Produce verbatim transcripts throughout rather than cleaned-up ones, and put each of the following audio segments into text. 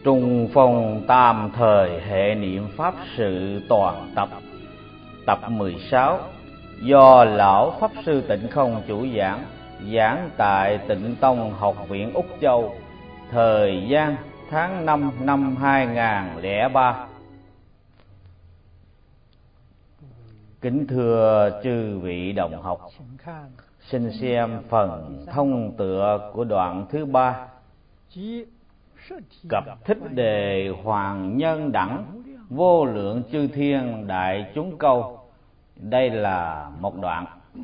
Trung phong tam thời hệ niệm pháp sự toàn tập. Tập mười sáu do Lão Pháp Sư Tịnh Không chủ giảng, giảng tại Tịnh Tông Học viện Úc Châu, thời gian tháng năm năm hai nghìn lẻ ba. Kính thưa chư vị đồng học, xin xem phần thông tựa của đoạn thứ ba, cập thích đề hoàng nhân đẳng vô lượng chư thiên đại chúng câu. Đây là một đoạn.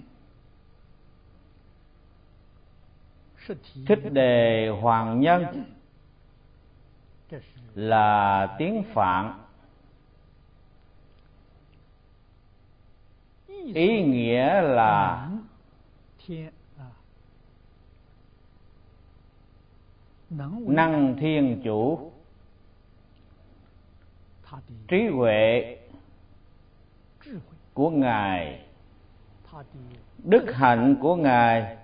Thích đề hoàng nhân là tiếng Phạn, ý nghĩa là năng thiên chủ, trí huệ của Ngài, đức hạnh của Ngài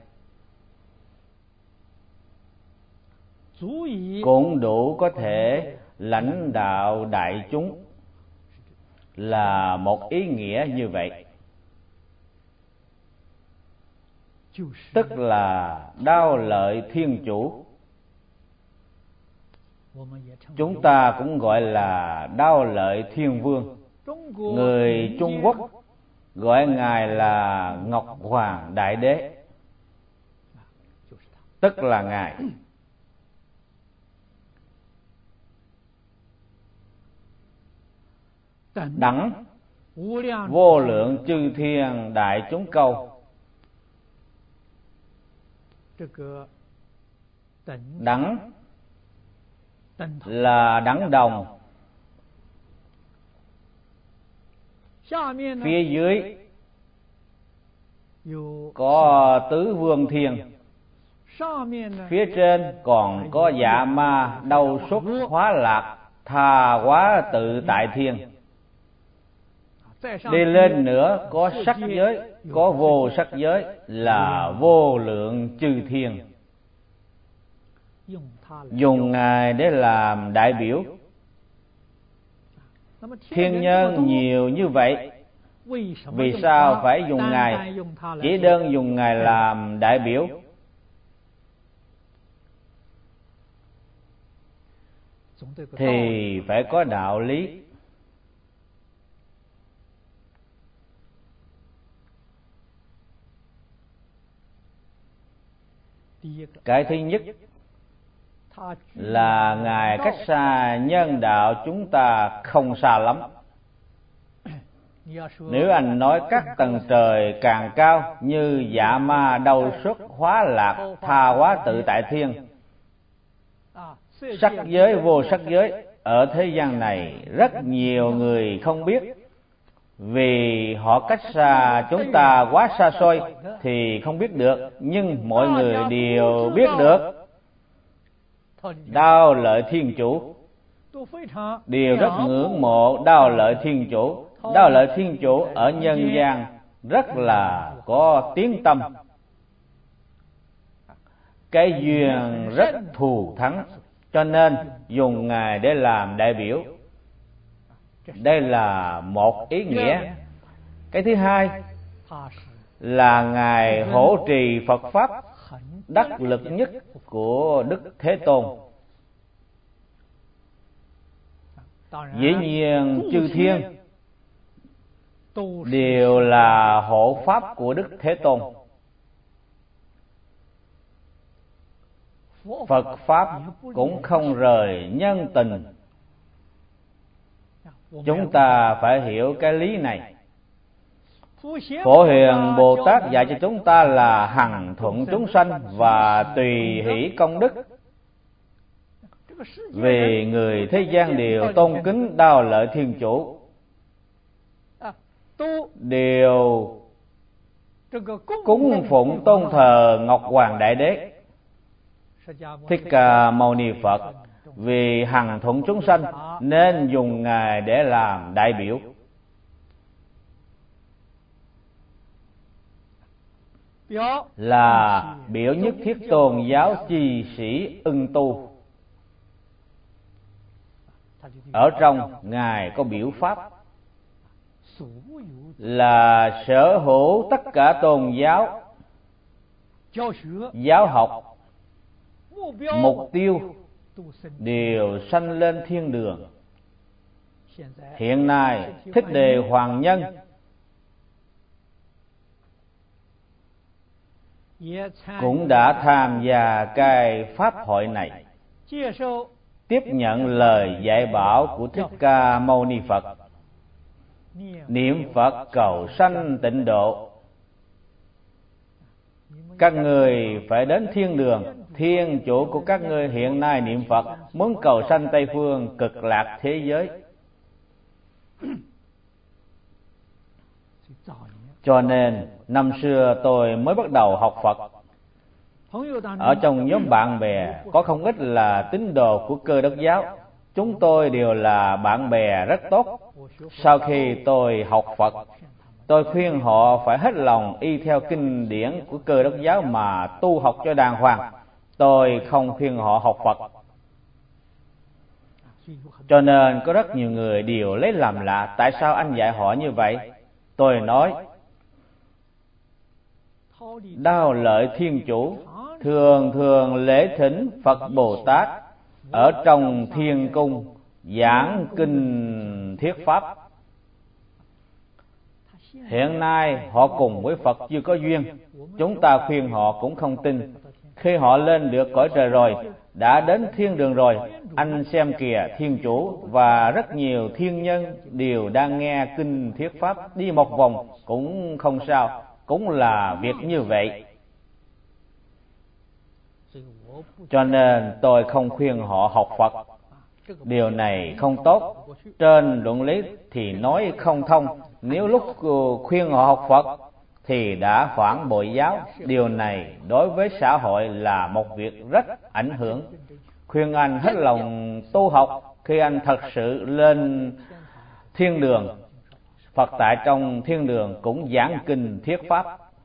cũng đủ có thể lãnh đạo đại chúng, là một ý nghĩa như vậy. Tức là đao lợi thiên chủ. Chúng ta cũng gọi là đao lợi thiên vương. Người Trung Quốc gọi Ngài là Ngọc Hoàng Đại Đế, tức là Ngài. Đẳng vô lượng chư thiên đại chúng câu. Đẳng là đẳng đồng, phía dưới có tứ vương thiên, phía trên còn có dạ ma đau xuất hóa lạc tha hóa tự tại thiên. Đi lên nữa có sắc giới, có vô sắc giới, là vô lượng chư thiên. Dùng Ngài để làm đại biểu. Thiên nhân nhiều như vậy, vì sao phải dùng Ngài? Chỉ đơn dùng Ngài làm đại biểu. Thì phải có đạo lý. Cái thứ nhất là Ngài cách xa nhân đạo chúng ta không xa lắm. Nếu anh nói các tầng trời càng cao như dạ ma đau xuất hóa lạc tha hóa tự tại thiên, sắc giới vô sắc giới ở thế gian này rất nhiều người không biết, vì họ cách xa chúng ta quá xa xôi thì không biết được, nhưng mọi người đều biết được. Đao lợi thiên chủ đều rất ngưỡng mộ đao lợi thiên chủ. Đao lợi thiên chủ ở nhân gian rất là có tiếng tâm, cái duyên rất thù thắng, cho nên dùng Ngài để làm đại biểu. Đây là một ý nghĩa. Cái thứ hai là Ngài hỗ trì Phật Pháp đắc lực nhất của Đức Thế Tôn. Dĩ nhiên chư thiên đều là hộ pháp của Đức Thế Tôn. Phật Pháp cũng không rời nhân tình. Chúng ta phải hiểu cái lý này. Phổ Hiền Bồ Tát dạy cho chúng ta là hằng thuận chúng sanh và tùy hỷ công đức. Vì người thế gian đều tôn kính đao lợi thiên chủ, đều cúng phụng tôn thờ Ngọc Hoàng Đại Đế Thích Ca Mâu Ni Phật. Vì hằng thuận chúng sanh nên dùng Ngài để làm đại biểu. Là biểu nhất thiết tôn giáo chi sĩ ưng tu. Ở trong Ngài có biểu pháp là sở hữu tất cả tôn giáo, giáo học, mục tiêu đều sanh lên thiên đường. Hiện nay Thích Đề Hoàng Nhân cũng đã tham gia cái pháp hội này, tiếp nhận lời dạy bảo của Thích Ca Mâu Ni Phật, niệm Phật cầu sanh tịnh độ. Các người phải đến thiên đường, thiên chủ của các ngươi hiện nay niệm Phật, muốn cầu sanh Tây Phương cực lạc thế giới. Cho nên năm xưa tôi mới bắt đầu học Phật. Ở trong nhóm bạn bè có không ít là tín đồ của Cơ Đốc giáo. Chúng tôi đều là bạn bè rất tốt. Sau khi tôi học Phật, tôi khuyên họ phải hết lòng y theo kinh điển của Cơ Đốc giáo mà tu học cho đàng hoàng. Tôi không khuyên họ học Phật. Cho nên có rất nhiều người đều lấy làm lạ, tại sao anh dạy họ như vậy? Tôi nói, đao lợi thiên chủ thường thường lễ thỉnh Phật Bồ Tát ở trong thiên cung giảng kinh thuyết pháp. Hiện nay họ cùng với Phật chưa có duyên, chúng ta khuyên họ cũng không tin. Khi họ lên được cõi trời rồi, đã đến thiên đường rồi, anh xem kìa, thiên chủ và rất nhiều thiên nhân đều đang nghe kinh thuyết pháp, đi một vòng cũng không sao, cũng là việc như vậy. Cho nên tôi không khuyên họ học Phật. Điều này không tốt. Trên luận lý thì nói không thông. Nếu lúc khuyên họ học Phật thì đã phản bội giáo. Điều này đối với xã hội là một việc rất ảnh hưởng. Khuyên anh hết lòng tu học. Khi anh thật sự lên thiên đường, Phật tại trong thiên đường cũng giảng kinh thuyết pháp.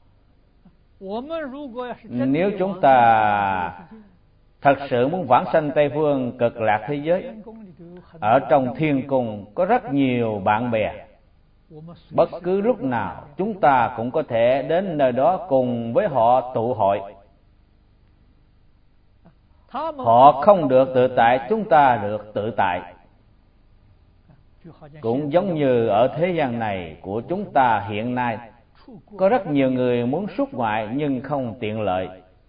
Nếu chúng ta thật sự muốn vãng sanh Tây Phương cực lạc thế giới, ở trong thiên cung có rất nhiều bạn bè. Bất cứ lúc nào chúng ta cũng có thể đến nơi đó cùng với họ tụ hội. Họ không được tự tại, chúng ta được tự tại. Cũng giống như ở thế gian này của chúng ta hiện nay, có rất nhiều người muốn xuất ngoại nhưng không tiện lợi.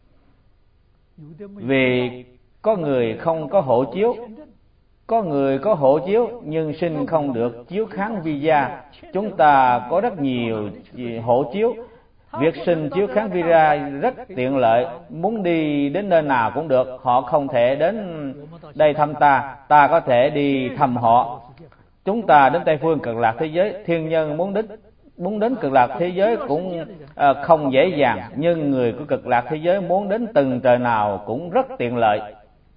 Vì có người không có hộ chiếu, có người có hộ chiếu nhưng xin không được chiếu kháng visa. Chúng ta có rất nhiều hộ chiếu, việc xin chiếu kháng visa rất tiện lợi, muốn đi đến nơi nào cũng được. Họ không thể đến đây thăm ta, ta có thể đi thăm họ. Chúng ta đến Tây Phương cực lạc thế giới, thiên nhân muốn đến muốn đến cực lạc thế giới cũng à, không dễ dàng, nhưng người của cực lạc thế giới muốn đến từng trời nào cũng rất tiện lợi.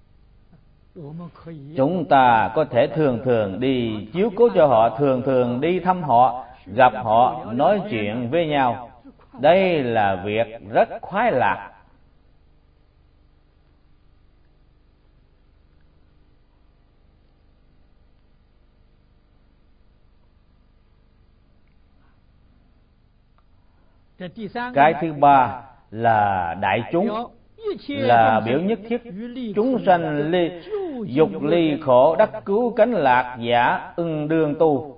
Chúng ta có thể thường thường đi chiếu cố cho họ, thường thường đi thăm họ, gặp họ, nói chuyện với nhau. Đây là việc rất khoái lạc. Cái thứ ba là đại chúng, là biểu nhất thiết chúng sanh ly dục ly khổ đắc cứu cánh lạc giả ưng đương tu.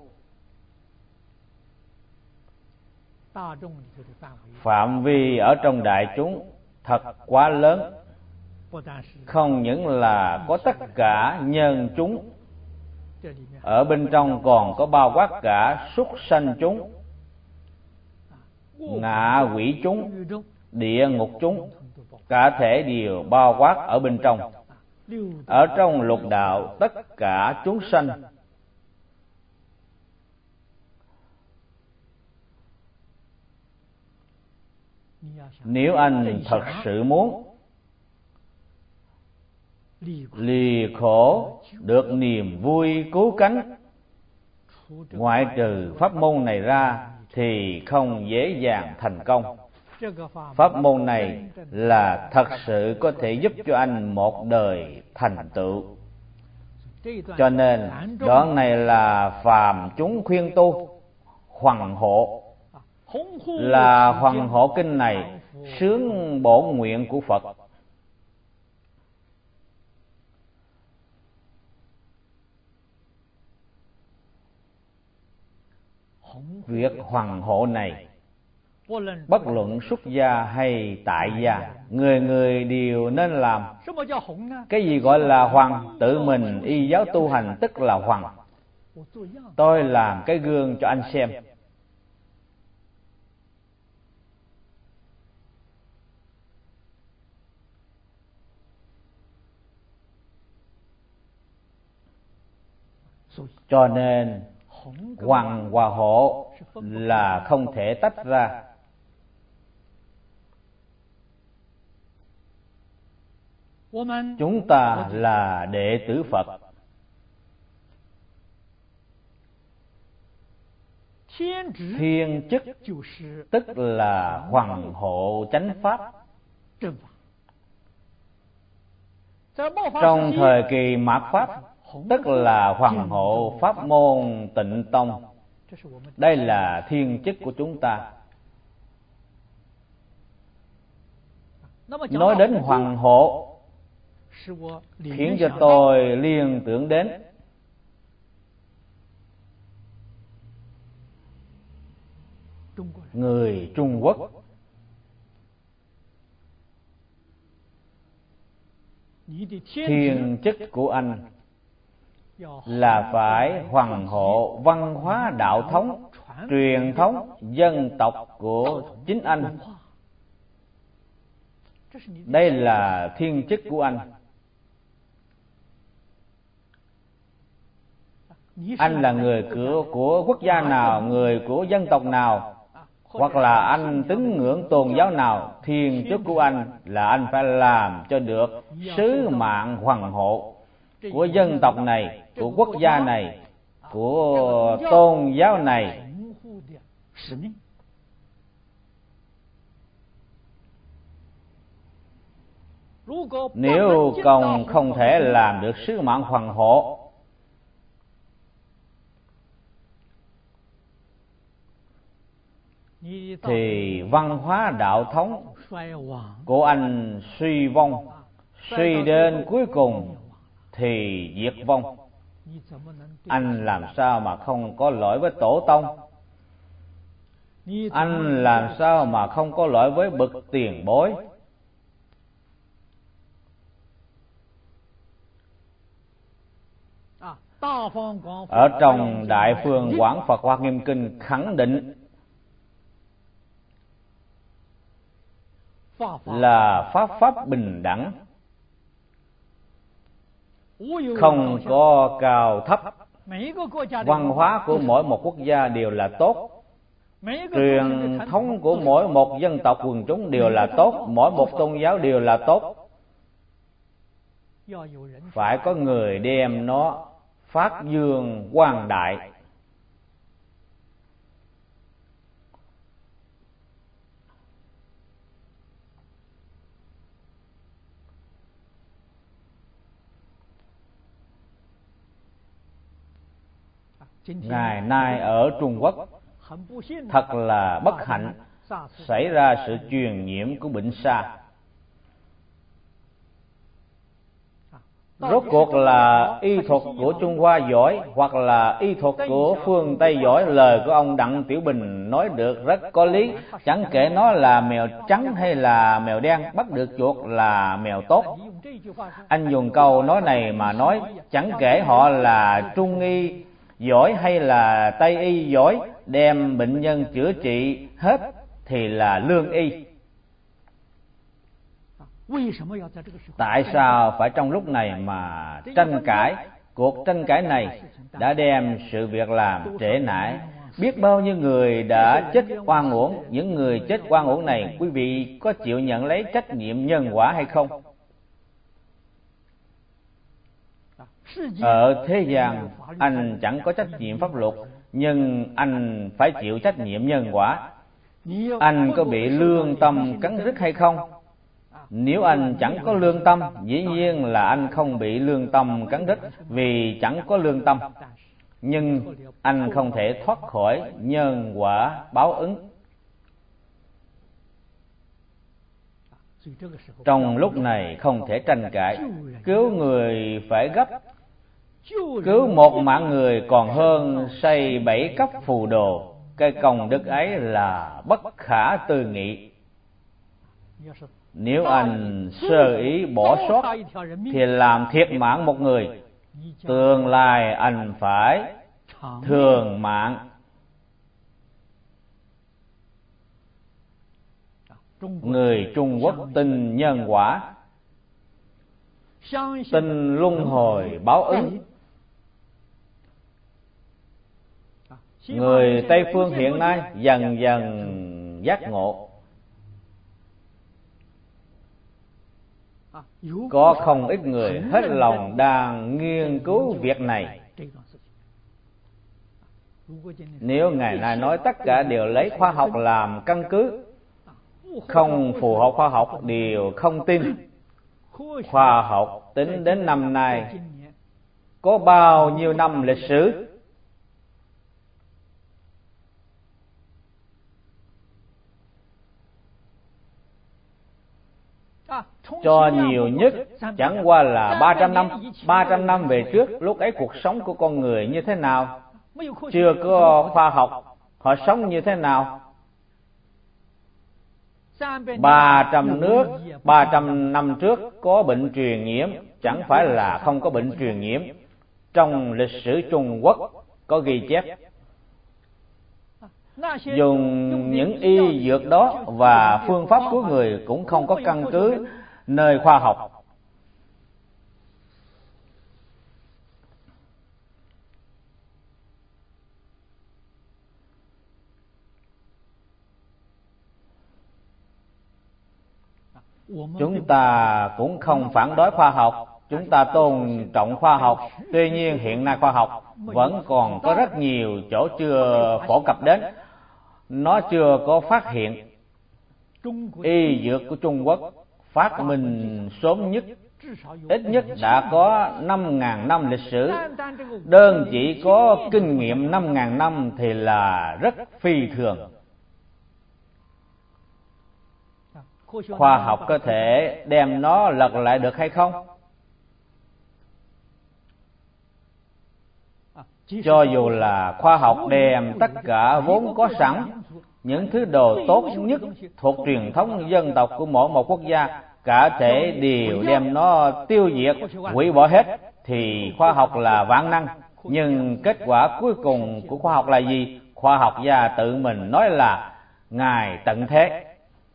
Phạm vi ở trong đại chúng thật quá lớn, không những là có tất cả nhân chúng, ở bên trong còn có bao quát cả súc sanh chúng, ngạ quỷ chúng, địa ngục chúng, cả thể đều bao quát ở bên trong. Ở trong lục đạo tất cả chúng sanh nếu anh thật sự muốn lìa khổ được niềm vui cứu cánh, ngoại trừ pháp môn này ra thì không dễ dàng thành công. Pháp môn này là thật sự có thể giúp cho anh một đời thành tựu. Cho nên đoạn này là phàm chúng khuyên tu hoằng hộ, là hoằng hộ kinh này sướng bổn nguyện của Phật. Việc hoằng hộ này, bất luận xuất gia hay tại gia, người người đều nên làm. Cái gì gọi là hoằng? Tự mình y giáo tu hành tức là hoằng. Tôi làm cái gương cho anh xem. Cho nên hoằng và hộ là không thể tách ra. Chúng ta là đệ tử Phật. Thiên chức tức là hoằng hộ chánh pháp. Trong thời kỳ mạt Pháp tức là hoằng hộ pháp môn Tịnh Tông. Đây là thiên chức của chúng ta. Nói đến hoằng hộ khiến cho tôi liên tưởng đến người Trung Quốc. Thiên chức của anh là phải hoằng hộ văn hóa đạo thống, truyền thống dân tộc của chính anh. Đây là thiên chức của anh. Anh là người của, của quốc gia nào, người của dân tộc nào, hoặc là anh tín ngưỡng tôn giáo nào, thiên chức của anh là anh phải làm cho được sứ mạng hoằng hộ của dân tộc này, của quốc gia này, của tôn giáo này. Nếu còn không thể làm được sứ mạng hoằng hộ, thì văn hóa đạo thống của anh suy vong, suy đến cuối cùng thì diệt vong. Anh làm sao mà không có lỗi với tổ tông? Anh làm sao mà không có lỗi với bậc tiền bối? Ở trong Đại Phương Quảng Phật Hoa Nghiêm Kinh khẳng định là pháp pháp bình đẳng, không có cao thấp. Văn hóa của mỗi một quốc gia đều là tốt, truyền thống của mỗi một dân tộc quần chúng đều là tốt, mỗi một tôn giáo đều là tốt. Phải có người đem nó phát dương quang đại. Ngày nay ở Trung Quốc thật là bất hạnh, xảy ra sự truyền nhiễm của bệnh sa. Rốt cuộc là y thuật của Trung Hoa giỏi hoặc là y thuật của phương Tây giỏi? Lời của ông Đặng Tiểu Bình nói được rất có lý. Chẳng kể nó là mèo trắng hay là mèo đen, bắt được chuột là mèo tốt. Anh dùng câu nói này mà nói, chẳng kể họ là Trung y giỏi hay là Tây y giỏi, đem bệnh nhân chữa trị hết thì là lương y. Tại sao phải trong lúc này mà tranh cãi? Cuộc tranh cãi này đã đem sự việc làm trễ nải. Biết bao nhiêu người đã chết oan uổng. Những người chết oan uổng này, quý vị có chịu nhận lấy trách nhiệm nhân quả hay không? Ở thế gian, anh chẳng có trách nhiệm pháp luật, nhưng anh phải chịu trách nhiệm nhân quả. Anh có bị lương tâm cắn rứt hay không? Nếu anh chẳng có lương tâm, dĩ nhiên là anh không bị lương tâm cắn rứt vì chẳng có lương tâm. Nhưng anh không thể thoát khỏi nhân quả báo ứng. Trong lúc này không thể tranh cãi, cứu người phải gấp. Cứu một mạng người còn hơn xây bảy cấp phù đồ. Cái công đức ấy là bất khả tư nghị. Nếu anh sơ ý bỏ sót thì làm thiệt mạng một người, tương lai anh phải thường mạng. Người Trung Quốc tin nhân quả, tin luân hồi báo ứng. Người Tây phương hiện nay dần dần giác ngộ. Có không ít người hết lòng đang nghiên cứu việc này. Nếu ngày nay nói tất cả đều lấy khoa học làm căn cứ, không phù hợp khoa học đều không tin. Khoa học tính đến năm nay có bao nhiêu năm lịch sử? Cho nhiều nhất chẳng qua là ba trăm năm. Ba trăm năm về trước, lúc ấy cuộc sống của con người như thế nào? Chưa có khoa học, họ sống như thế nào? Ba trăm nước, ba trăm năm trước có bệnh truyền nhiễm, chẳng phải là không có bệnh truyền nhiễm. Trong lịch sử Trung Quốc có ghi chép. Dùng những y dược đó và phương pháp của người cũng không có căn cứ nơi khoa học. Chúng ta cũng không phản đối khoa học, chúng ta tôn trọng khoa học. Tuy nhiên hiện nay khoa học vẫn còn có rất nhiều chỗ chưa phổ cập đến. Nó chưa có phát hiện. Y dược của Trung Quốc phát minh sớm nhất, ít nhất đã có năm ngàn năm lịch sử. Đơn chỉ có kinh nghiệm năm ngàn năm thì là rất phi thường. Khoa học có thể đem nó lật lại được hay không? Cho dù là khoa học đem tất cả vốn có sẵn, những thứ đồ tốt nhất thuộc truyền thống dân tộc của mỗi một quốc gia, cả thể đều đem nó tiêu diệt, hủy bỏ hết, thì khoa học là vạn năng. Nhưng kết quả cuối cùng của khoa học là gì? Khoa học gia tự mình nói là Ngài tận thế.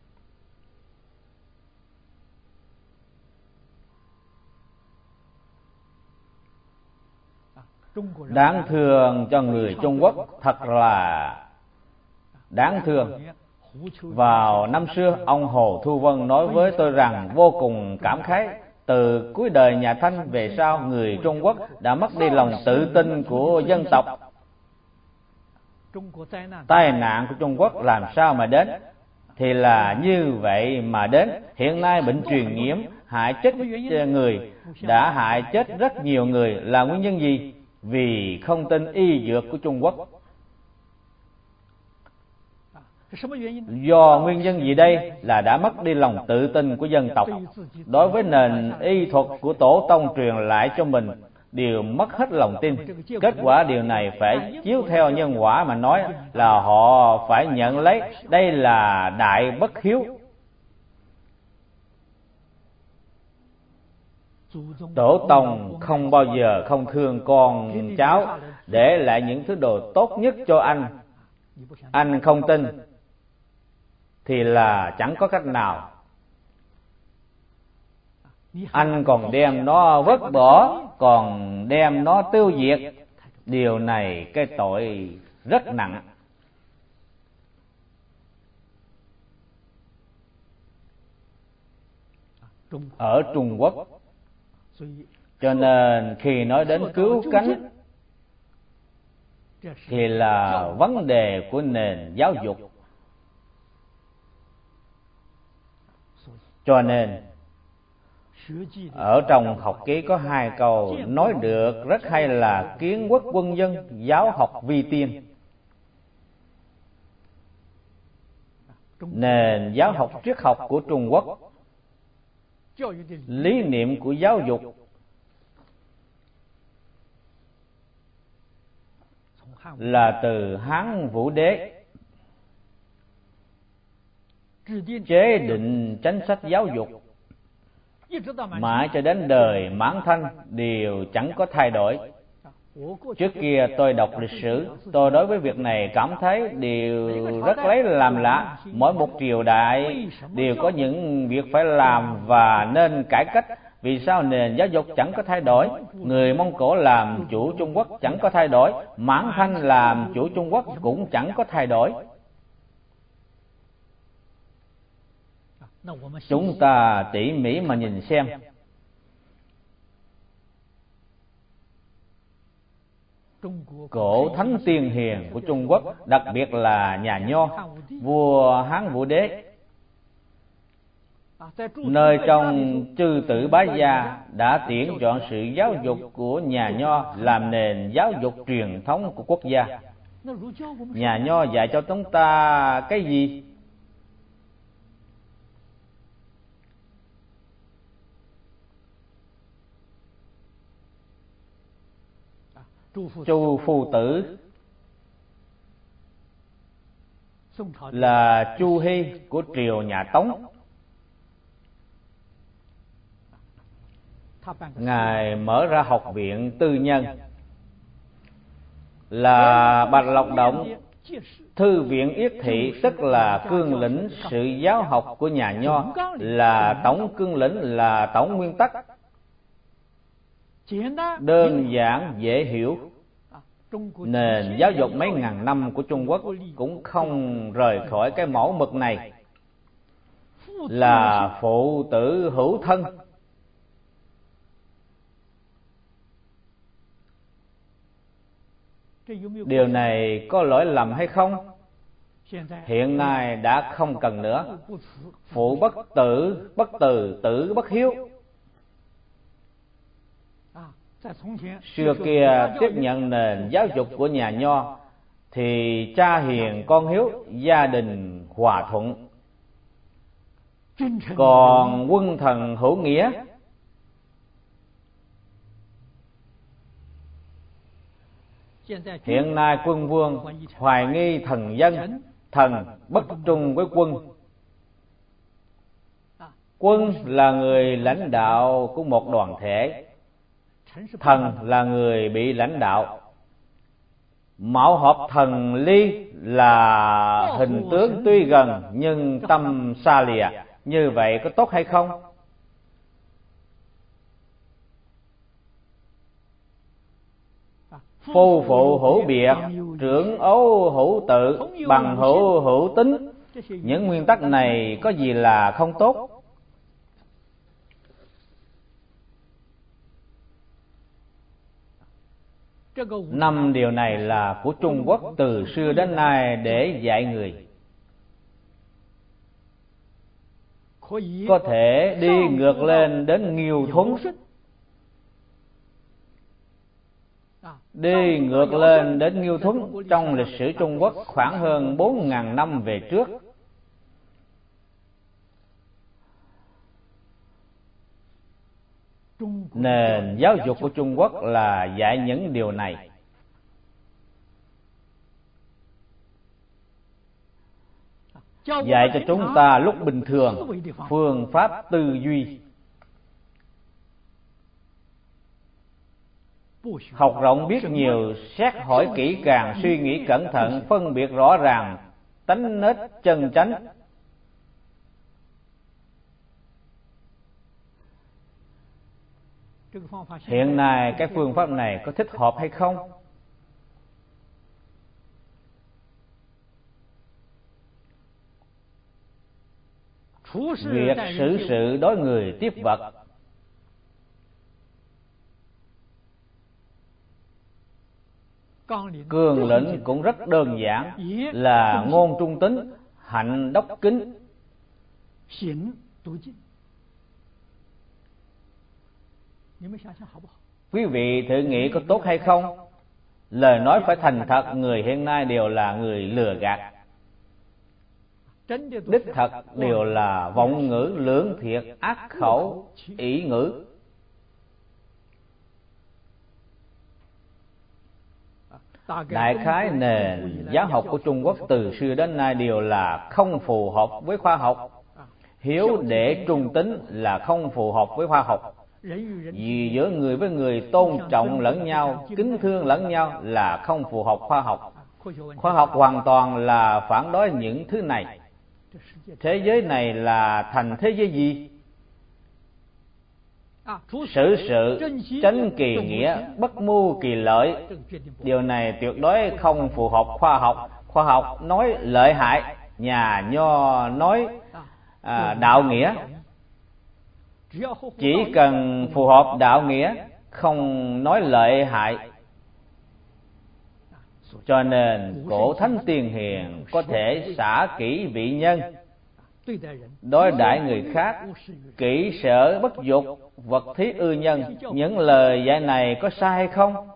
Đáng thương cho người Trung Quốc, thật là đáng thương. Vào năm xưa, ông Hồ Thu Vân nói với tôi rằng vô cùng cảm khái. Từ cuối đời nhà Thanh về sau, người Trung Quốc đã mất đi lòng tự tin của dân tộc. Tai nạn của Trung Quốc làm sao mà đến? Thì là như vậy mà đến. Hiện nay bệnh truyền nhiễm hại chết người, đã hại chết rất nhiều người, là nguyên nhân gì? Vì không tin y dược của Trung Quốc. Do nguyên nhân gì đây? Là đã mất đi lòng tự tin của dân tộc. Đối với nền y thuật của tổ tông truyền lại cho mình, đều mất hết lòng tin. Kết quả điều này phải chiếu theo nhân quả mà nói, là họ phải nhận lấy. Đây là đại bất hiếu. Tổ tông không bao giờ không thương con cháu, để lại những thứ đồ tốt nhất cho anh. Anh không tin thì là chẳng có cách nào. Anh còn đem nó vứt bỏ, còn đem nó tiêu diệt. Điều này cái tội rất nặng. Ở Trung Quốc, cho nên khi nói đến cứu cánh thì là vấn đề của nền giáo dục. Cho nên ở trong học ký có hai câu nói được rất hay là kiến quốc quân dân, giáo học vi tiên. Nền giáo học triết học của Trung Quốc, lý niệm của giáo dục là từ Hán Vũ Đế chế định chính sách giáo dục, mãi cho đến đời Mãn Thanh đều chẳng có thay đổi. Trước kia tôi đọc lịch sử, tôi đối với việc này cảm thấy đều rất lấy làm lạ. Mỗi một triều đại đều có những việc phải làm và nên cải cách. Vì sao nền giáo dục chẳng có thay đổi? Người Mông Cổ làm chủ Trung Quốc chẳng có thay đổi, Mãn Thanh làm chủ Trung Quốc cũng chẳng có thay đổi. Chúng ta tỉ mỉ mà nhìn xem, cổ thánh tiên hiền của Trung Quốc, đặc biệt là nhà Nho, vua Hán Vũ Đế, nơi trong Chư Tử Bá Gia đã tuyển chọn sự giáo dục của nhà Nho làm nền giáo dục truyền thống của quốc gia. Nhà Nho dạy cho chúng ta cái gì? Chu Phu Tử là Chu Hy của triều nhà Tống. Ngài mở ra học viện tư nhân là Bạch Lộc Động, thư viện Yết Thị, tức là cương lĩnh sự giáo học của nhà Nho, là tổng cương lĩnh, là tổng nguyên tắc, đơn giản dễ hiểu. Nền giáo dục mấy ngàn năm của Trung Quốc cũng không rời khỏi cái mẫu mực này, là phụ tử hữu thân. Điều này có lỗi lầm hay không? Hiện nay đã không cần nữa. Phụ bất tử, bất từ, tử bất hiếu. Xưa kia tiếp nhận nền giáo dục của nhà Nho thì cha hiền con hiếu, gia đình hòa thuận. Còn quân thần hữu nghĩa, hiện nay quân vương hoài nghi thần dân, thần bất trung với quân. Quân là người lãnh đạo của một đoàn thể, thần là người bị lãnh đạo. Mạo hợp thần ly là hình tướng tuy gần nhưng tâm xa lìa. Như vậy có tốt hay không? Phu phụ hữu biệt, trưởng ấu hữu tự, bằng hữu hữu tính. Những nguyên tắc này có gì là không tốt? Năm điều này là của Trung Quốc từ xưa đến nay để dạy người. Có thể đi ngược lên đến Nghiêu Thuấn, đi ngược lên đến Nghiêu Thuấn trong lịch sử Trung Quốc khoảng hơn bốn ngàn năm về trước. Nền giáo dục của Trung Quốc là dạy những điều này. Dạy cho chúng ta lúc bình thường phương pháp tư duy. Học rộng biết nhiều, xét hỏi kỹ càng, suy nghĩ cẩn thận, phân biệt rõ ràng, tánh nết chân chánh. Hiện nay cái phương pháp này có thích hợp hay không? Việc xử sự đối người tiếp vật, cương lĩnh cũng rất đơn giản, là ngôn trung tính, hạnh đốc kính. Quý vị thử nghĩ có tốt hay không? Lời nói phải thành thật, người hiện nay đều là người lừa gạt. Đích thật đều là vọng ngữ, lưỡng thiệt, ác khẩu, ỷ ngữ. Đại khái nền giáo học của Trung Quốc từ xưa đến nay đều là không phù hợp với khoa học. Hiếu để trung tính là không phù hợp với khoa học. Vì giữa người với người tôn trọng lẫn nhau, kính thương lẫn nhau là không phù hợp khoa học. Khoa học hoàn toàn là phản đối những thứ này. Thế giới này là thành thế giới gì? Xử sự, chánh kỳ nghĩa, bất mưu kỳ lợi. Điều này tuyệt đối không phù hợp khoa học. Khoa học nói lợi hại, nhà Nho nói à, đạo nghĩa. Chỉ cần phù hợp đạo nghĩa, không nói lợi hại. Cho nên cổ thánh tiền hiền có thể xả kỹ vị nhân, đối đãi người khác kỹ sở bất dục, vật thí ư nhân. Những lời dạy này có sai hay không?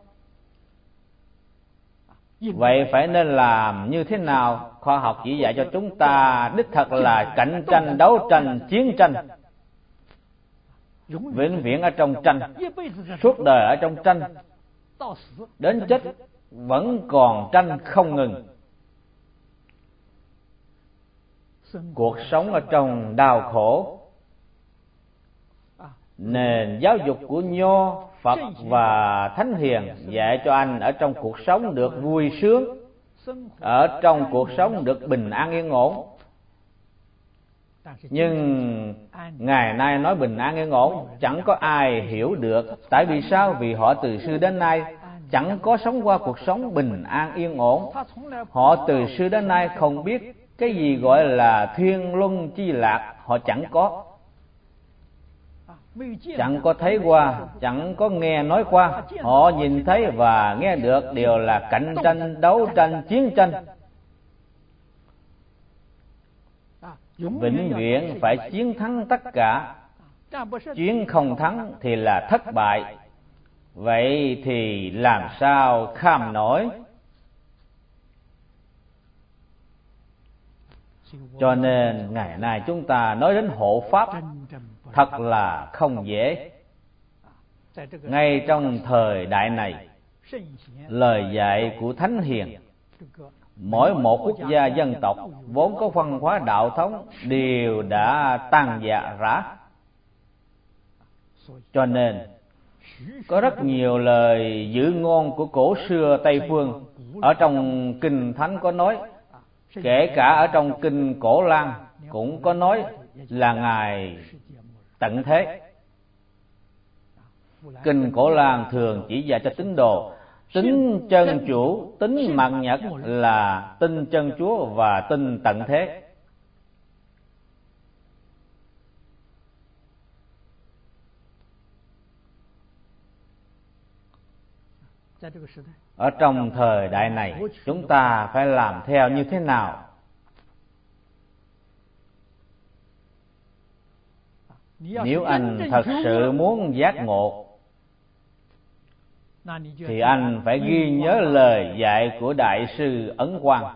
Vậy phải nên làm như thế nào? Khoa học chỉ dạy cho chúng ta đích thật là cạnh tranh, đấu tranh, chiến tranh, vĩnh viễn ở trong tranh, suốt đời ở trong tranh, đến chết vẫn còn tranh không ngừng. Cuộc sống ở trong đau khổ. Nền giáo dục của Nho, Phật và Thánh Hiền dạy cho anh ở trong cuộc sống được vui sướng, ở trong cuộc sống được bình an yên ổn. Nhưng ngày nay nói bình an yên ổn chẳng có ai hiểu được. Tại vì sao? Vì họ từ xưa đến nay chẳng có sống qua cuộc sống bình an yên ổn. Họ từ xưa đến nay không biết cái gì gọi là thiên luân chi lạc. Họ chẳng có, chẳng có thấy qua, chẳng có nghe nói qua. Họ nhìn thấy và nghe được đều là cạnh tranh, đấu tranh, chiến tranh. Vĩnh viễn phải chiến thắng tất cả. Chiến không thắng thì là thất bại. Vậy thì làm sao kham nổi? Cho nên ngày nay chúng ta nói đến hộ pháp thật là không dễ. Ngay trong thời đại này, lời dạy của Thánh Hiền, mỗi một quốc gia dân tộc vốn có văn hóa đạo thống đều đã tan rã rã. Cho nên có rất nhiều lời dự ngôn của cổ xưa Tây phương. Ở trong Kinh Thánh có nói, kể cả ở trong Kinh Cổ Lan cũng có nói là Ngài tận thế. Kinh Cổ Lan thường chỉ dạy cho tín đồ tín chân chủ, tín mặt nhật là tin chân Chúa và tin tận thế. Ở trong thời đại này, chúng ta phải làm theo như thế nào? Nếu anh thật sự muốn giác ngộ, thì anh phải ghi nhớ lời dạy của Đại sư Ấn Quang,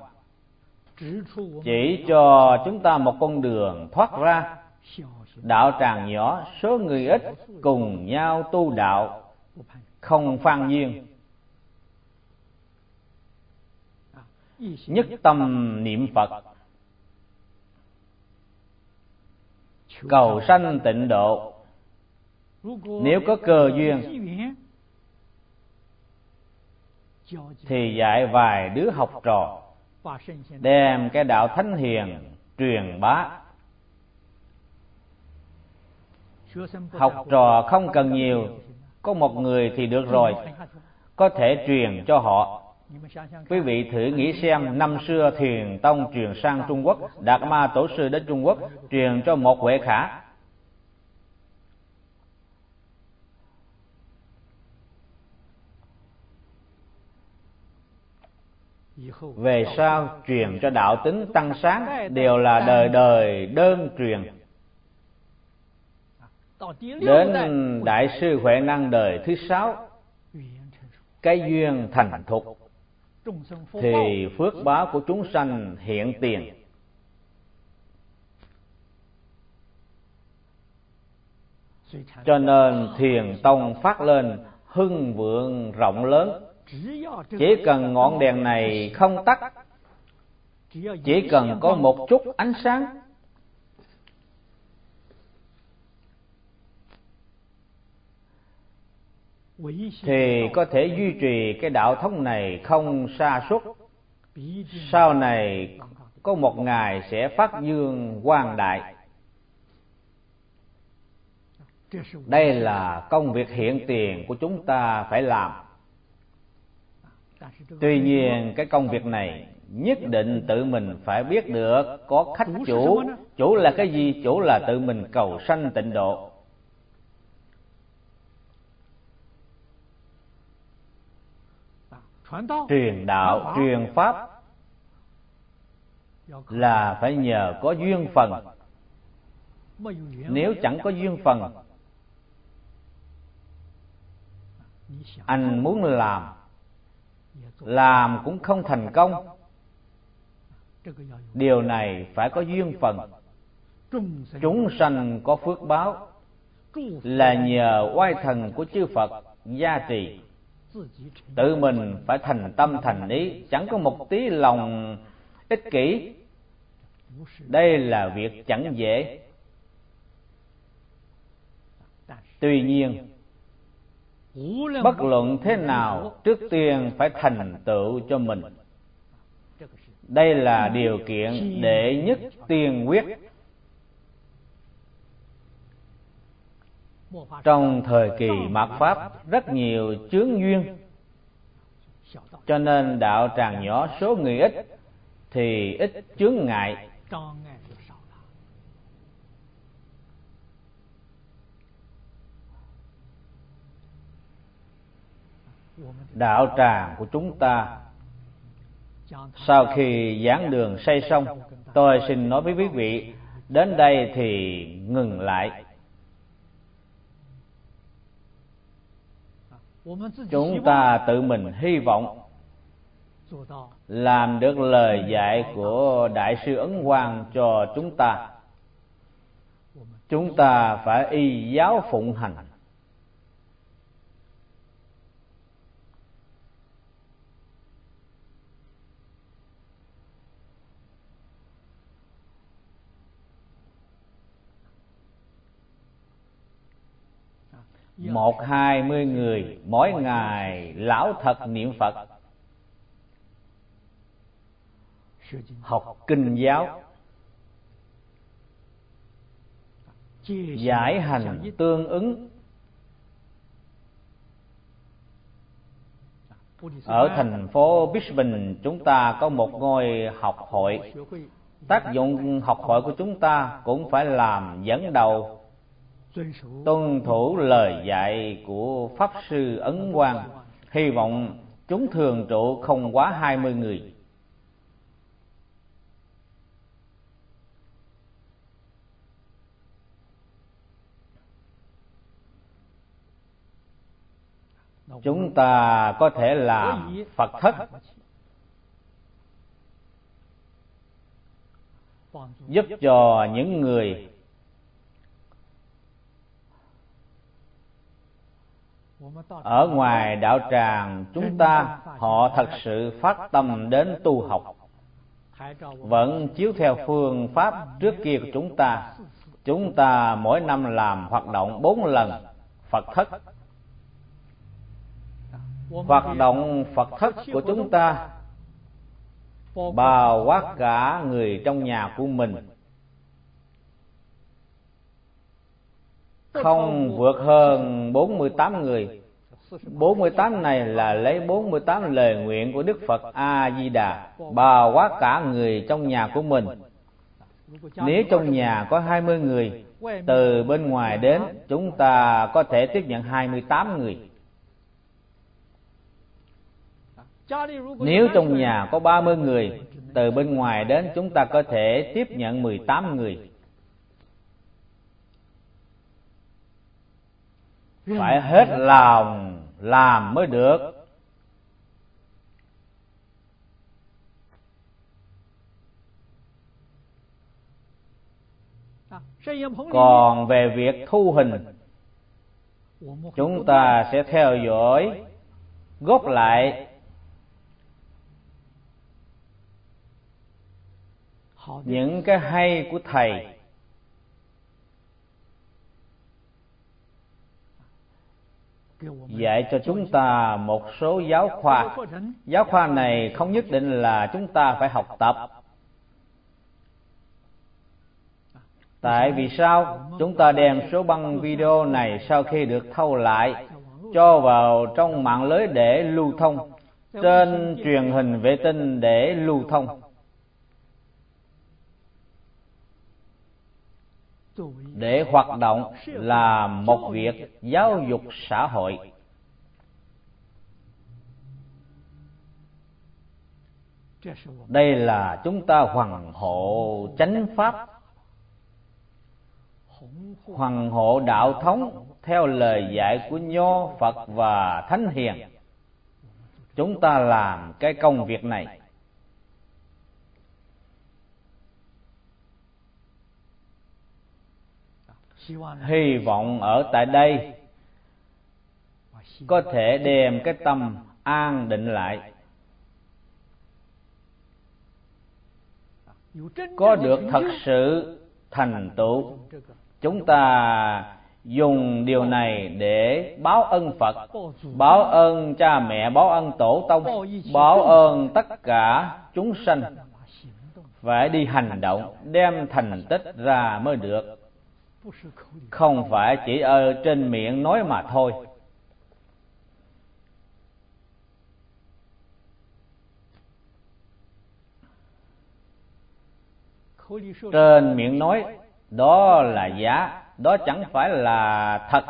chỉ cho chúng ta một con đường thoát ra. Đạo tràng nhỏ, số người ít, cùng nhau tu đạo, không phan duyên, nhất tâm niệm Phật, cầu sanh tịnh độ. Nếu có cơ duyên thì dạy vài đứa học trò, đem cái đạo Thánh Hiền truyền bá. Học trò không cần nhiều, có một người thì được rồi, có thể truyền cho họ. Quý vị thử nghĩ xem, năm xưa Thiền Tông truyền sang Trung Quốc, Đạt Ma Tổ sư đến Trung Quốc truyền cho một Huệ Khả. Về sau truyền cho đạo tính Tăng Sáng đều là đời đời đơn truyền. Đến Đại sư Huệ Năng đời thứ sáu, cái duyên thành thục, thì phước báo của chúng sanh hiện tiền. Cho nên Thiền Tông phát lên hưng vượng rộng lớn. Chỉ cần ngọn đèn này không tắt, chỉ cần có một chút ánh sáng, thì có thể duy trì cái đạo thống này không sa sút. Sau này có một ngày sẽ phát dương quang đại. Đây là công việc hiện tiền của chúng ta phải làm. Tuy nhiên cái công việc này nhất định tự mình phải biết được có khách chủ. Chủ là cái gì? Chủ là tự mình cầu sanh tịnh độ. Truyền đạo, truyền pháp là phải nhờ có duyên phần. Nếu chẳng có duyên phần, anh muốn làm, làm cũng không thành công. Điều này phải có duyên phần. Chúng sanh có phước báo là nhờ oai thần của chư Phật gia trì. Tự mình phải thành tâm thành ý, chẳng có một tí lòng ích kỷ. Đây là việc chẳng dễ. Tuy nhiên, bất luận thế nào, trước tiên phải thành tựu cho mình. Đây là điều kiện đệ nhất tiên quyết. Trong thời kỳ mạt Pháp rất nhiều chướng duyên, cho nên đạo tràng nhỏ số người ít thì ít chướng ngại. Đạo tràng của chúng ta sau khi giảng đường xây xong, tôi xin nói với quý vị, đến đây thì ngừng lại. Chúng ta tự mình hy vọng làm được lời dạy của Đại sư Ấn Quang cho chúng ta. Chúng ta phải y giáo phụng hành. Một hai mươi người mỗi ngày lão thật niệm Phật, học kinh giáo, giải hành tương ứng. Ở thành phố Brisbane chúng ta có một ngôi học hội. Tác dụng học hội của chúng ta cũng phải làm dẫn đầu, tuân thủ lời dạy của Pháp Sư Ấn Quang. Hy vọng chúng thường trụ không quá hai mươi người. Chúng ta có thể làm Phật thất, giúp cho những người ở ngoài đạo tràng chúng ta, họ thật sự phát tâm đến tu học, vẫn chiếu theo phương pháp trước kia của chúng ta. Chúng ta mỗi năm làm hoạt động bốn lần Phật thất. Hoạt động Phật thất của chúng ta bao quát cả người trong nhà của mình, không vượt hơn bốn mươi tám người. bốn mươi tám này là lấy bốn mươi tám lời nguyện của Đức Phật A Di Đà, bao quát cả người trong nhà của mình. Nếu trong nhà có hai mươi người, từ bên ngoài đến chúng ta có thể tiếp nhận hai mươi tám người. Nếu trong nhà có ba mươi người, từ bên ngoài đến chúng ta có thể tiếp nhận mười tám người. phải hết lòng làm mới được. Còn về việc thu hình, chúng ta sẽ theo dõi gốc lại những cái hay của thầy, dạy cho chúng ta một số giáo khoa. Giáo khoa này không nhất định là chúng ta phải học tập. Tại vì sao? Chúng ta đem số băng video này sau khi được thâu lại cho vào trong mạng lưới để lưu thông, trên truyền hình vệ tinh để lưu thông, để hoạt động là một việc giáo dục xã hội. Đây là chúng ta hoằng hộ chánh pháp, hoằng hộ đạo thống theo lời dạy của Nho, Phật và Thánh Hiền. Chúng ta làm cái công việc này. Hy vọng ở tại đây có thể đem cái tâm an định lại, có được thật sự thành tựu. Chúng ta dùng điều này để báo ơn Phật, báo ơn cha mẹ, báo ơn tổ tông, báo ơn tất cả chúng sanh. Phải đi hành động, đem thành tích ra mới được, không phải chỉ ở trên miệng nói mà thôi. Trên miệng nói đó là giả, đó chẳng phải là thật.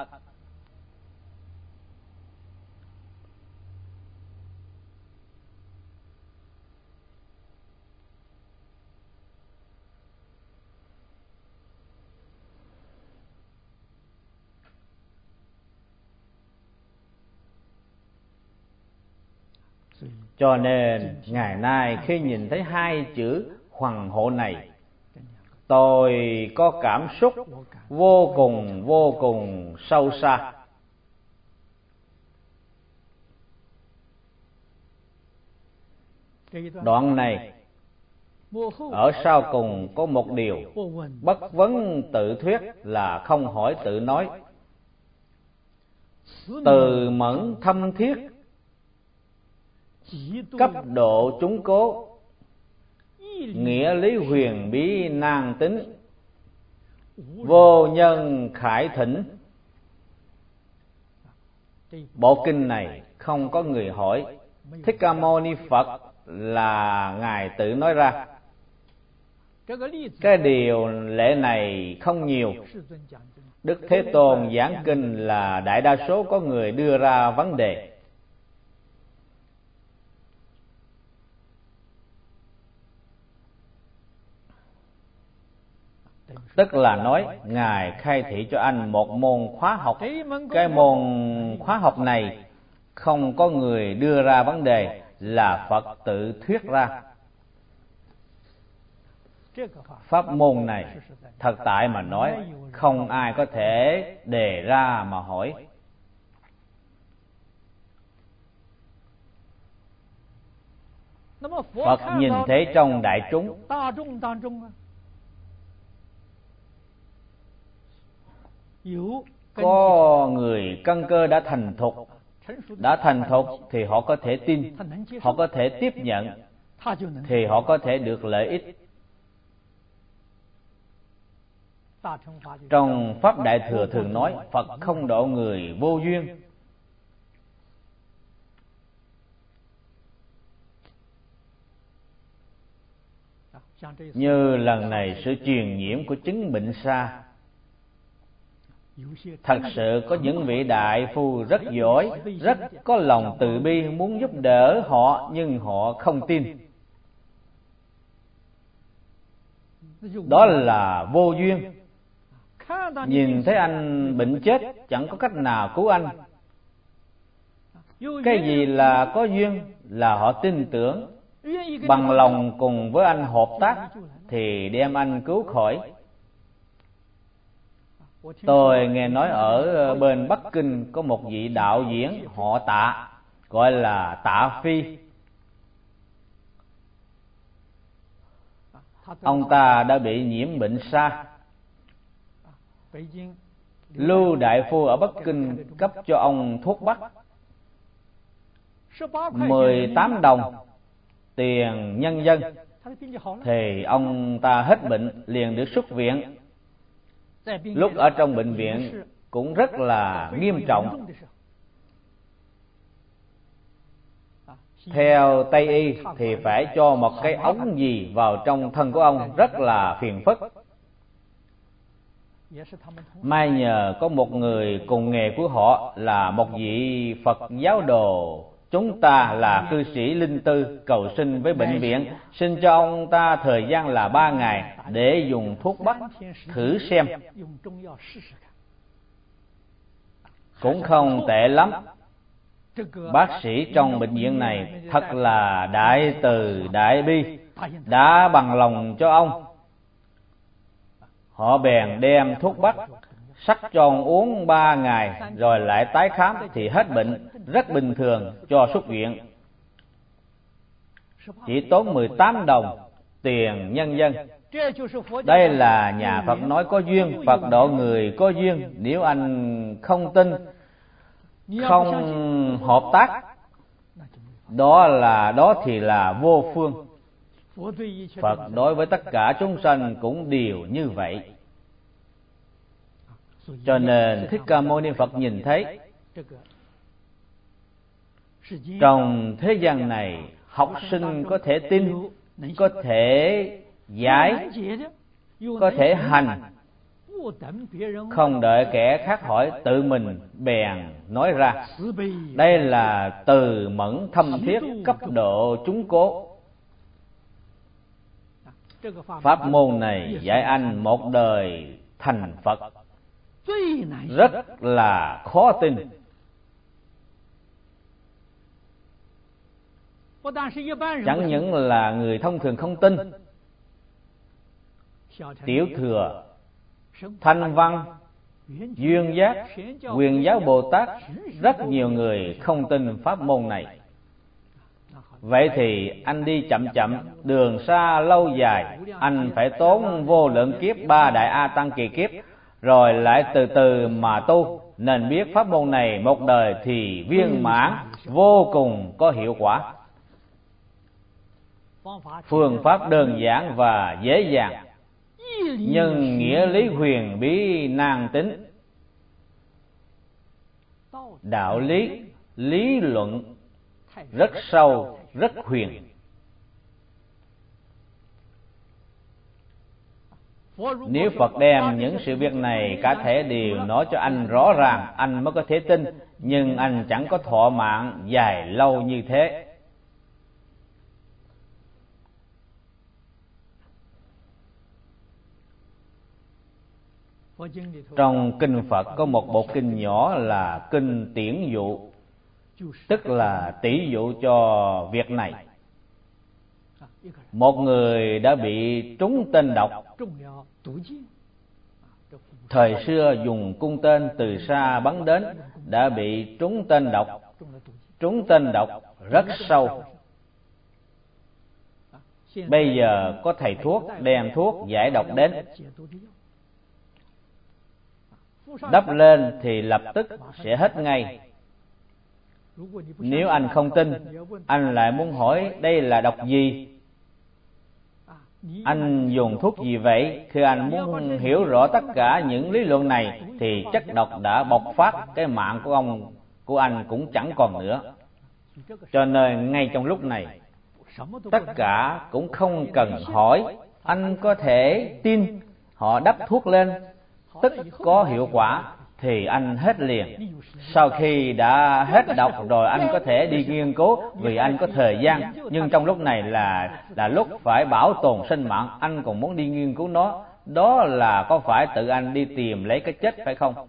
Cho nên ngày nay khi nhìn thấy hai chữ hoằng hộ này, tôi có cảm xúc vô cùng vô cùng sâu xa. Đoạn này ở sau cùng có một điều: bất vấn tự thuyết là không hỏi tự nói. Từ mẫn thâm thiết, cấp độ chúng cố, nghĩa lý huyền bí nan tính, vô nhân khải thỉnh. Bộ kinh này không có người hỏi, Thích Ca Mâu Ni Phật là Ngài tự nói ra. Cái điều lệ này không nhiều. Đức Thế Tôn giảng kinh là đại đa số có người đưa ra vấn đề. Tức là nói Ngài khai thị cho anh một môn khóa học. Cái môn khóa học này không có người đưa ra vấn đề, là Phật tự thuyết ra. Pháp môn này thật tại mà nói, không ai có thể đề ra mà hỏi. Phật nhìn thấy trong đại chúng, có người căn cơ đã thành thục, đã thành thục thì họ có thể tin, họ có thể tiếp nhận, thì họ có thể được lợi ích. Trong Pháp Đại Thừa thường nói, Phật không độ người vô duyên. Như lần này sự truyền nhiễm của chứng bệnh sa, thật sự có những vị đại phu rất giỏi, rất có lòng từ bi muốn giúp đỡ họ, nhưng họ không tin. Đó là vô duyên. nhìn thấy anh bệnh chết chẳng có cách nào cứu anh. Cái gì là có duyên là họ tin tưởng, bằng lòng cùng với anh hợp tác thì đem anh cứu khỏi. Tôi nghe nói ở bên Bắc Kinh có một vị đạo diễn họ Tạ, gọi là Tạ Phi. Ông ta đã bị nhiễm bệnh sa. Lưu đại phu ở Bắc Kinh cấp cho ông thuốc bắc mười tám đồng tiền nhân dân, thì ông ta hết bệnh liền được xuất viện. Lúc ở trong bệnh viện cũng rất là nghiêm trọng. Theo Tây y thì phải cho một cái ống gì vào trong thân của ông, rất là phiền phức. May nhờ có một người cùng nghề của họ là một vị Phật giáo đồ chúng ta là cư sĩ Linh Tư cầu xin với bệnh viện, xin cho ông ta thời gian là ba ngày để dùng thuốc bắc thử xem. Cũng không tệ lắm. Bác sĩ trong bệnh viện này thật là đại từ đại bi, đã bằng lòng cho ông. Họ bèn đem thuốc bắc sắc cho ông uống ba ngày rồi lại tái khám thì hết bệnh, rất bình thường, cho xuất viện. Chỉ tốn mười tám đồng tiền nhân dân. Đây là nhà Phật nói có duyên, Phật độ người có duyên. Nếu anh không tin, không hợp tác, đó là đó thì là vô phương. Phật đối với tất cả chúng sanh cũng đều như vậy. Cho nên Thích Ca Mâu Ni Phật nhìn thấy trong thế gian này, học sinh có thể tin, có thể giải, có thể hành, không đợi kẻ khác hỏi, tự mình bèn nói ra. Đây là từ mẫn thâm thiết cấp độ chúng cố. Pháp môn này dạy anh một đời thành Phật rất là khó tin. Chẳng những là người thông thường không tin, Tiểu Thừa, Thanh Văn, Duyên Giác, Quyền Giáo Bồ Tát, rất nhiều người không tin pháp môn này. Vậy thì anh đi chậm chậm, đường xa lâu dài, anh phải tốn vô lượng kiếp, ba đại A Tăng kỳ kiếp, rồi lại từ từ mà tu. Nên biết pháp môn này một đời thì viên mãn, vô cùng có hiệu quả. Phương pháp đơn giản và dễ dàng, nhưng nghĩa lý huyền bí nan tính. Đạo lý, lý luận rất sâu, rất huyền. Nếu Phật đem những sự việc này cả thể đều nói cho anh rõ ràng, anh mới có thể tin. Nhưng anh chẳng có thọ mạng dài lâu như thế. Trong kinh Phật có một bộ kinh nhỏ là kinh tiễn dụ, tức là tỷ dụ cho việc này. Một người đã bị trúng tên độc. Thời xưa dùng cung tên từ xa bắn đến, đã bị trúng tên độc. Trúng tên độc rất sâu. Bây giờ có thầy thuốc đem thuốc giải độc đến, đắp lên thì lập tức sẽ hết ngay. Nếu anh không tin, anh lại muốn hỏi đây là độc gì, anh dùng thuốc gì vậy? Khi anh muốn hiểu rõ tất cả những lý luận này thì chất độc đã bộc phát, cái mạng của ông của anh cũng chẳng còn nữa. Cho nên ngay trong lúc này, tất cả cũng không cần hỏi, anh có thể tin. Họ đắp thuốc lên tức có hiệu quả thì anh hết liền. Sau khi đã hết độc rồi anh có thể đi nghiên cứu, vì anh có thời gian. Nhưng trong lúc này là là lúc phải bảo tồn sinh mạng, anh còn muốn đi nghiên cứu nó đó là có phải tự anh đi tìm lấy cái chết phải không?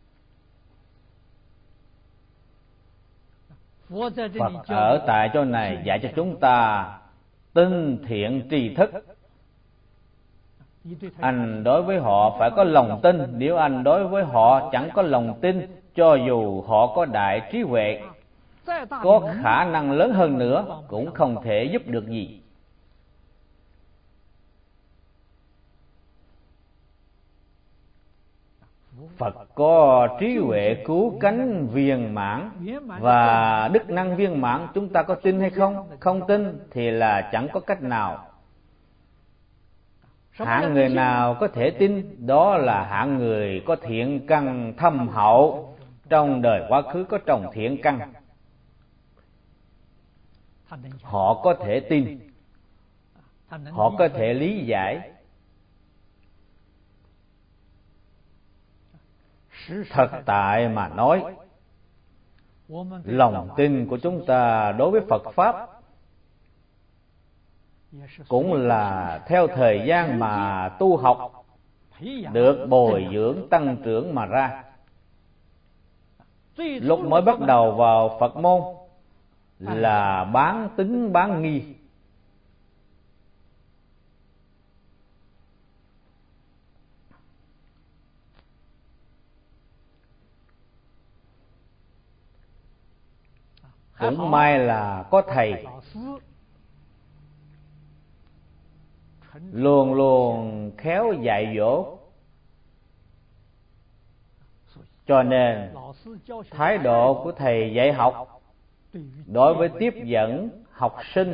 Phật ở tại chỗ này dạy cho chúng ta tinh thiện tri thức. Anh đối với họ phải có lòng tin. Nếu anh đối với họ chẳng có lòng tin, cho dù họ có đại trí huệ, có khả năng lớn hơn nữa, cũng không thể giúp được gì. Phật có trí huệ cứu cánh viên mãn và đức năng viên mãn, chúng ta có tin hay không? Không tin thì là chẳng có cách nào. Hạng người nào có thể tin? Đó là hạng người có thiện căn thâm hậu, trong đời quá khứ có trồng thiện căn. Họ có thể tin, họ có thể lý giải. Thật tại mà nói, lòng tin của chúng ta đối với Phật Pháp cũng là theo thời gian mà tu học được bồi dưỡng tăng trưởng mà ra. Lúc mới bắt đầu vào Phật môn là bán tín bán nghi. Cũng may là có thầy luôn luôn khéo dạy dỗ, cho nên thái độ của thầy dạy học đối với tiếp dẫn học sinh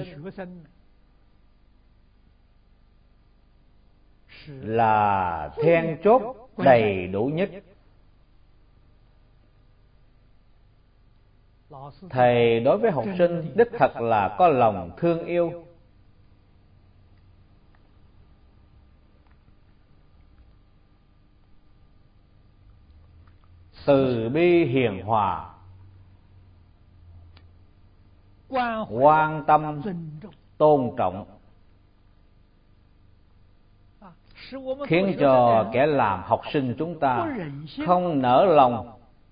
là then chốt đầy đủ nhất. Thầy đối với học sinh đích thật là có lòng thương yêu, từ bi hiền hòa, quan tâm tôn trọng, khiến cho kẻ làm học sinh chúng ta không nỡ lòng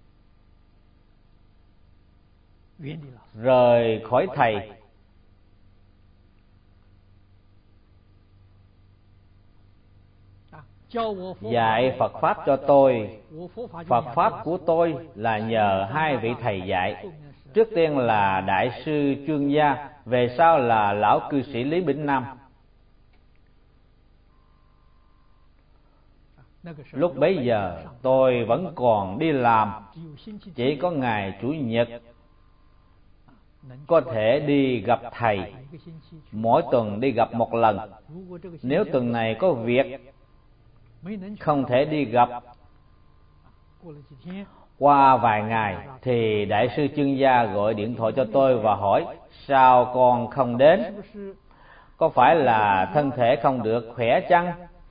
rời khỏi thầy. Dạy Phật Pháp cho tôi, Phật Pháp của tôi là nhờ hai vị thầy dạy. Trước tiên là Đại sư Chương Gia, về sau là Lão cư sĩ Lý Bỉnh Nam. Lúc bấy giờ tôi vẫn còn đi làm, chỉ có ngày Chủ nhật có thể đi gặp thầy, mỗi tuần đi gặp một lần. Nếu tuần này có việc không thể đi gặp, qua vài ngày thì Đại sư Chương Gia gọi điện thoại cho tôi và hỏi: sao con không đến? Có phải là thân thể không được khỏe chăng?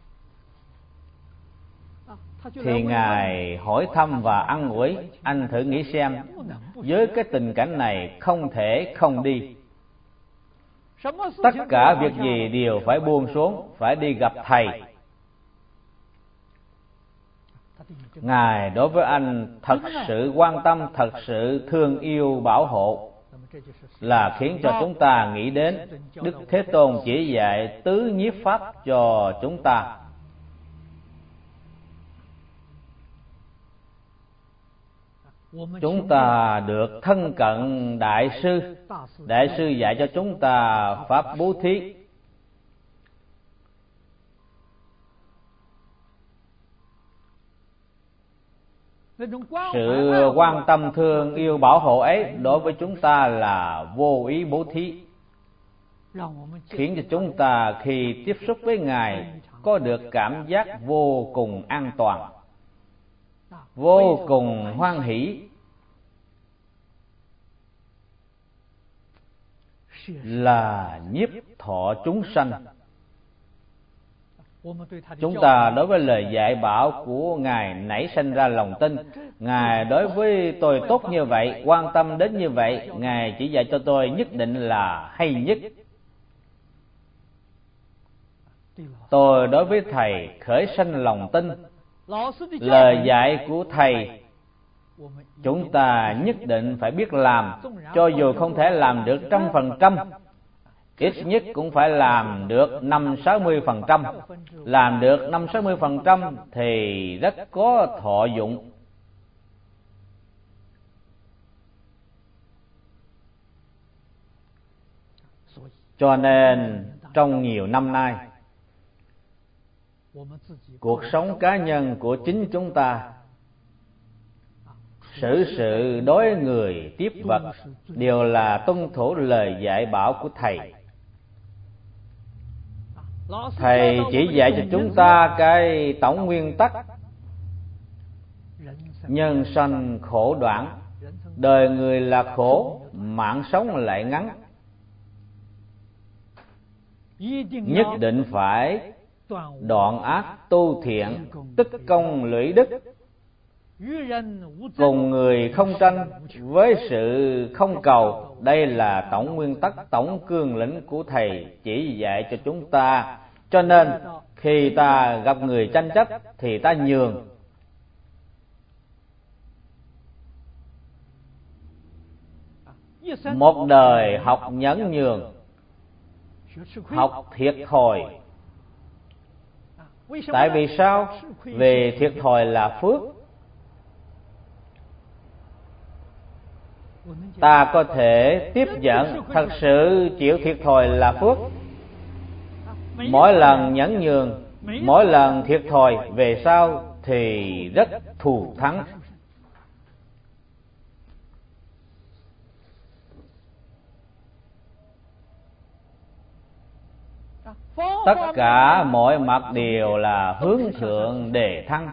Thì Ngài hỏi thăm và ăn ủi: anh thử nghĩ xem, với cái tình cảnh này không thể không đi. Tất cả việc gì đều phải buông xuống, phải đi gặp thầy. Ngài đối với anh thật sự quan tâm, thật sự thương yêu bảo hộ, là khiến cho chúng ta nghĩ đến Đức Thế Tôn chỉ dạy tứ nhiếp pháp cho chúng ta. Chúng ta được thân cận Đại sư. Đại sư dạy cho chúng ta pháp bố thí. Sự quan tâm thương yêu bảo hộ ấy đối với chúng ta là vô ý bố thí, khiến cho chúng ta khi tiếp xúc với Ngài có được cảm giác vô cùng an toàn, vô cùng hoan hỷ, là nhiếp thọ chúng sanh. Chúng ta đối với lời dạy bảo của Ngài nảy sinh ra lòng tin. Ngài đối với tôi tốt như vậy, quan tâm đến như vậy, Ngài chỉ dạy cho tôi nhất định là hay nhất. Tôi đối với thầy khởi sanh lòng tin. Lời dạy của thầy chúng ta nhất định phải biết làm, cho dù không thể làm được trăm phần trăm, ít nhất cũng phải làm được năm sáu mươi phần trăm. Làm được năm sáu mươi phần trăm thì rất có thọ dụng. Cho nên trong nhiều năm nay, cuộc sống cá nhân của chính chúng ta, xử sự đối người tiếp vật đều là tuân thủ lời dạy bảo của thầy. Thầy chỉ dạy cho chúng ta cái tổng nguyên tắc: nhân sanh khổ đoạn, đời người là khổ, mạng sống lại ngắn. Nhất định phải đoạn ác tu thiện, tích công lũy đức, cùng người không tranh, với sự không cầu. Đây là tổng nguyên tắc, tổng cương lĩnh của thầy chỉ dạy cho chúng ta. Cho nên khi ta gặp người tranh chấp thì ta nhường. Một đời học nhẫn nhường, học thiệt thòi. Tại vì sao? Vì thiệt thòi là phước. Ta có thể tiếp nhận, thật sự chịu thiệt thòi là phước. Mỗi lần nhẫn nhường, mỗi lần thiệt thòi, về sau thì rất thù thắng. Tất cả mọi mặt đều là hướng thượng đề thăng,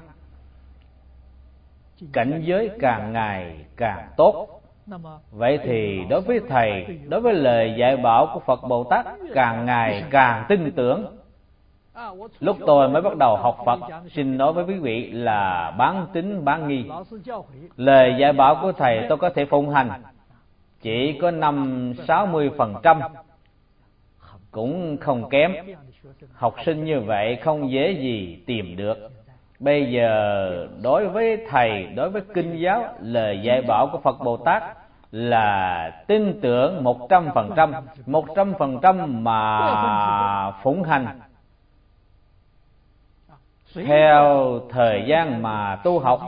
cảnh giới càng ngày càng tốt. Vậy thì đối với thầy, đối với lời dạy bảo của Phật Bồ Tát, càng ngày càng tin tưởng. Lúc tôi mới bắt đầu học Phật, xin nói với quý vị là bán tín bán nghi. Lời dạy bảo của thầy tôi có thể phụng hành chỉ có năm sáu mươi phần trăm, cũng không kém. Học sinh như vậy không dễ gì tìm được. Bây giờ đối với thầy, đối với kinh giáo, lời dạy bảo của Phật Bồ Tát là tin tưởng một trăm phần trăm, một trăm phần trăm mà phụng hành. Theo thời gian mà tu học,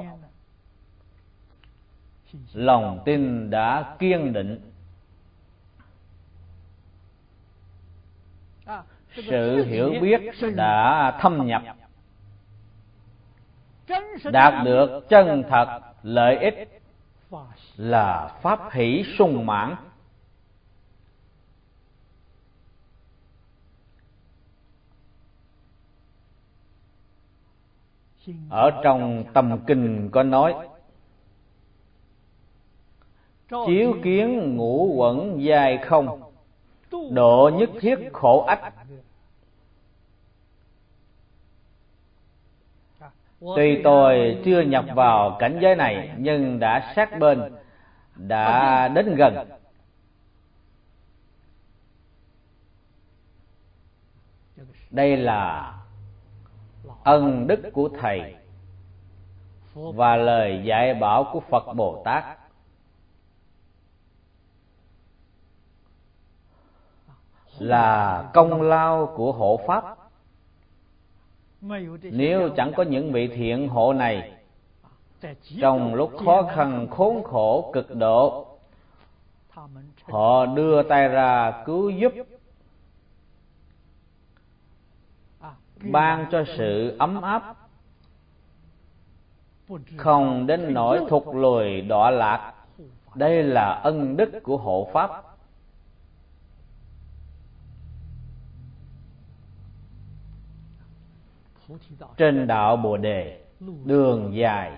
lòng tin đã kiên định, sự hiểu biết đã thâm nhập, đạt được chân thật lợi ích, là pháp hỷ sung mãn. Ở trong Tâm Kinh có nói: chiếu kiến ngũ uẩn dài không, độ nhất thiết khổ ách. Tuy tôi chưa nhập vào cảnh giới này, nhưng đã sát bên, đã đến gần. Đây là ân đức của thầy và lời dạy bảo của Phật Bồ Tát. Là công lao của hộ pháp. Nếu chẳng có những vị thiện hộ này, trong lúc khó khăn khốn khổ cực độ, họ đưa tay ra cứu giúp, ban cho sự ấm áp, không đến nỗi thụt lùi đọa lạc. Đây là ân đức của hộ pháp. Trên đạo Bồ Đề, đường dài,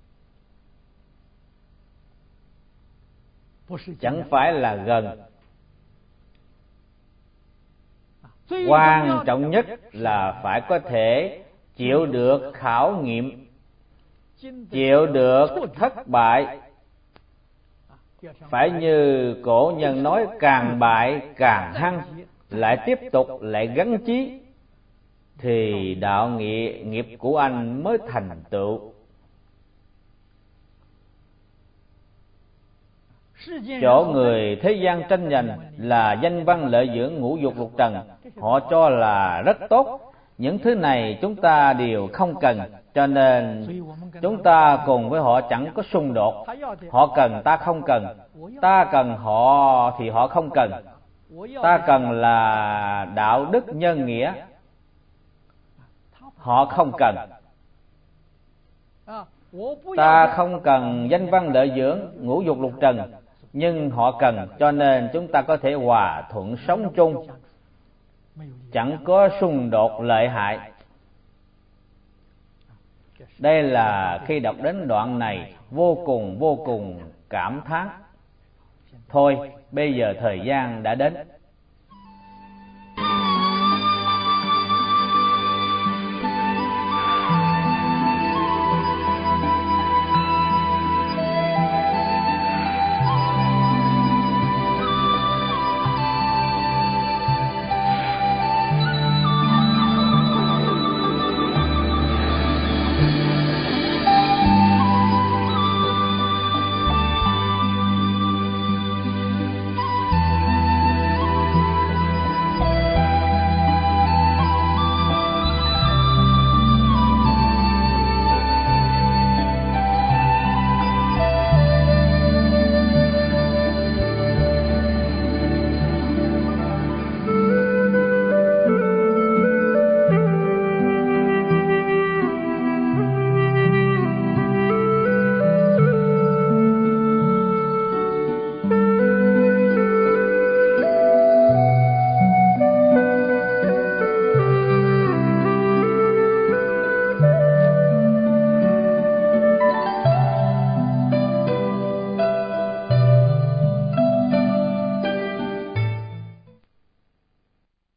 chẳng phải là gần. Quan trọng nhất là phải có thể chịu được khảo nghiệm, chịu được thất bại. Phải như cổ nhân nói, càng bại càng hăng, lại tiếp tục, lại gắn chí. thì đạo nghĩa nghiệp của anh mới thành tựu. Chỗ người thế gian tranh giành là danh văn lợi dưỡng ngũ dục lục trần, họ cho là rất tốt. Những thứ này chúng ta đều không cần, cho nên chúng ta cùng với họ chẳng có xung đột. Họ cần ta không cần, ta cần họ thì họ không cần. Ta cần là đạo đức nhân nghĩa, họ không cần. Ta không cần danh văn lợi dưỡng ngũ dục lục trần, nhưng họ cần, cho nên chúng ta có thể hòa thuận sống chung, chẳng có xung đột lợi hại. Đây là khi đọc đến đoạn này vô cùng vô cùng cảm thán. Thôi bây giờ thời gian đã đến,